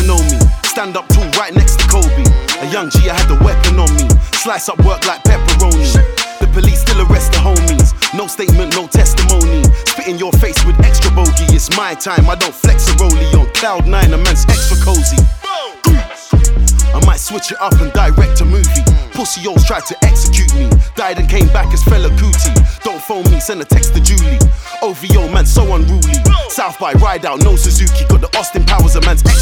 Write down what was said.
to know me. Stand up tall right next to Kobe. A young G, I had the weapon on me. Slice up work like pepperoni. The police still arrest the homies. No statement, no testimony. Spit in your face with extra bogey. It's my time, I don't flex a rollie. On cloud 9, a man's extra cozy. I might switch it up and direct a movie. Pussy hoes tried to execute me. Died and came back as Fela Kuti. Don't phone me, send a text to Julie. OVO, man, so unruly. South by ride out, no Suzuki. Got the Austin Powers, a man's